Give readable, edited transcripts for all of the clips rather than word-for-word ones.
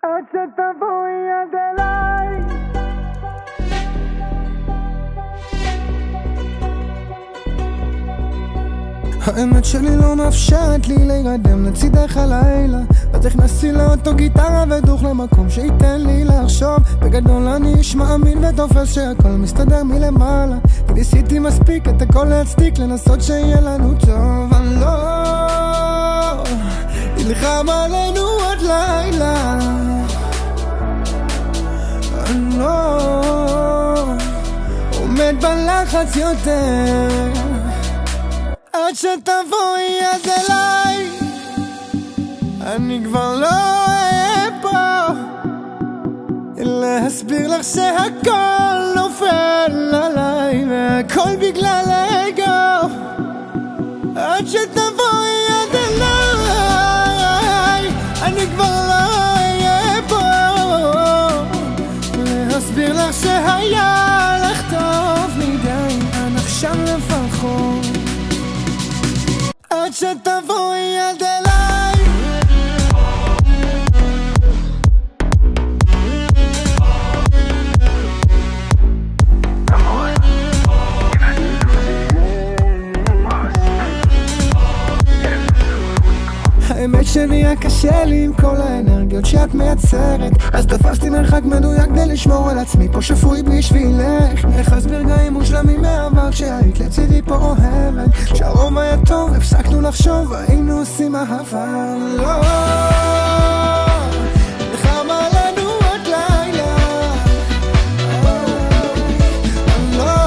עד שתבואי עד אליי. האמת שלי לא מאפשרת לי להירדם לצידך הלילה, אז הכנסתי לאוטו גיטרה ודוך למקום שייתן לי לחשוב. בגדול אני איש מאמין ותופס שהכל מסתדר מלמעלה, כי ניסיתי מספיק את הכל להצדיק, לנסות שיהיה לנו טוב. אני לא נלחם עלינו עוד לילה, אני לא עומד בלחץ יותר. עד שתבואי עד אליי, אני כבר לא אהיה פה להסביר לך שהכל נופל עליי והכל בגלל האגו. עד שתבואי עד אליי, אני כבר לא אהיה פה להסביר לך שהיה לך טוב מדי, אני עכשיו לפחות. עד שתבואי עד אליי, האמת שנהיה קשה לי עם כל האנרגיות שאת מייצרת, אז תפסתי מרחק מדויק כדי לשמור על עצמי פה שפוי בשבילך. איך אסביר רגעים מושלמים מהעבר כשהיית לצידי פה אוהבת, כשהרוב היה טוב הפסקנו לחשוב היינו עושים אהבה. לא נלחם עלינו עוד לילה, אני לא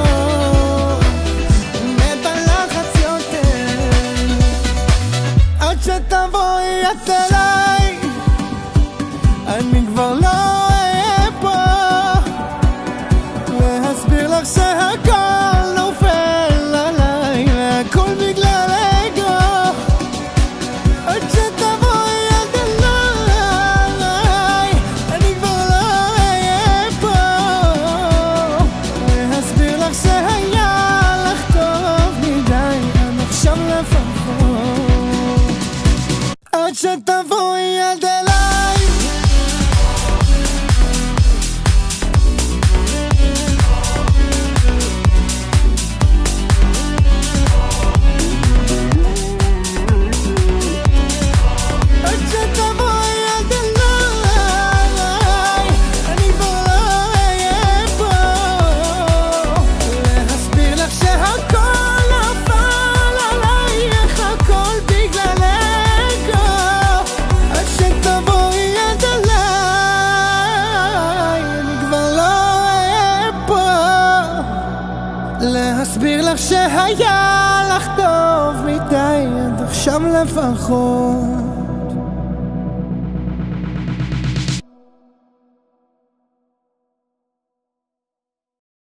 עומד בלחץ יותר. עד שתבואי את אליי, אני כבר לא אהיה פה להסביר לך שהכל נופל עליי והכל בגלל האגו. עד שתבואי עד אליי, אני כבר לא אהיה פה להסביר לך שהיה לך טוב מדי, אני עכשיו לפחות. עד שתבואי עד אליי, להסביר לך שהיה לך טוב מדי, עד עכשיו לפחות.